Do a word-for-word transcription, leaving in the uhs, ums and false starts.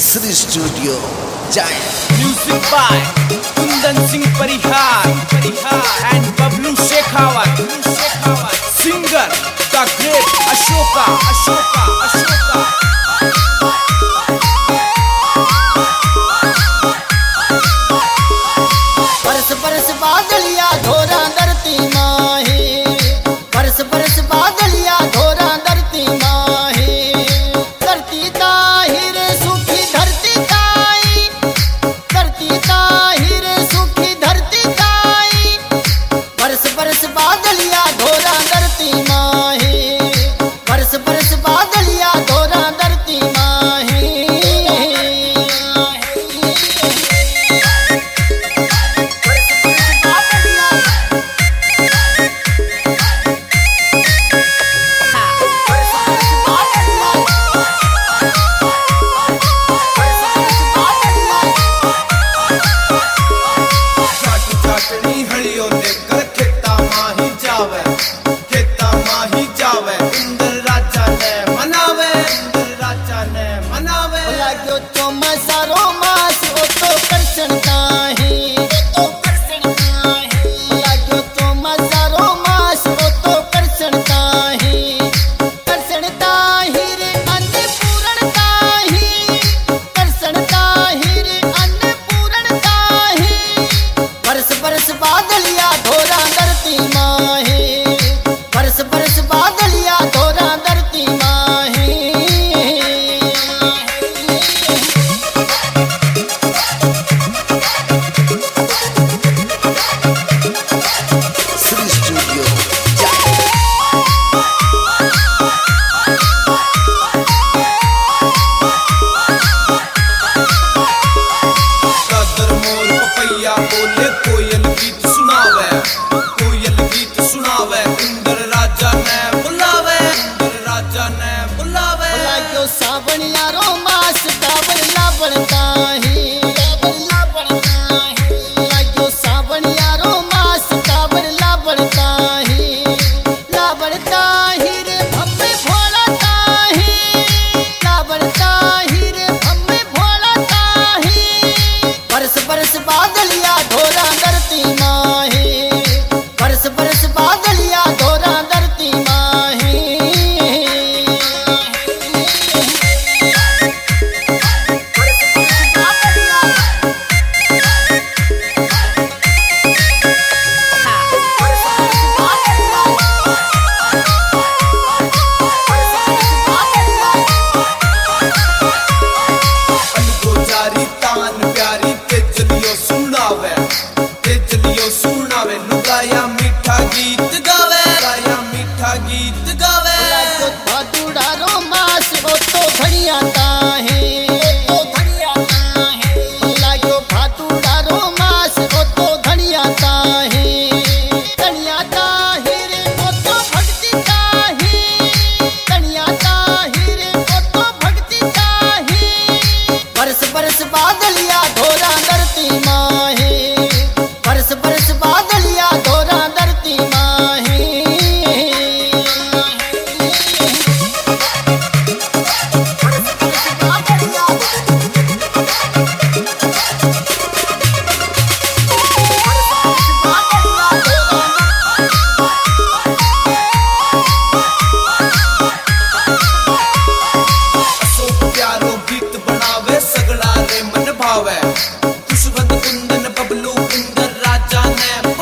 Shri studio जाए। Music by Kundan Singh Parihar and Bablu Shekhawat. Singer the great Ashoka Ashoka Ashoka. बरस बरस बादलिया धोरा धरती माही, बरस बरस बादलिया धोरा धरती माही। धरती ताही रे सुखी धरती ताई, धरती ताही रे सुखी धरती ताई। बरस बरस बादलिया धोरा धरती माही, बरस बरस बादलिया धोरा धरती माही। खुशवंत कुंदन बबलू इंदर राजा ने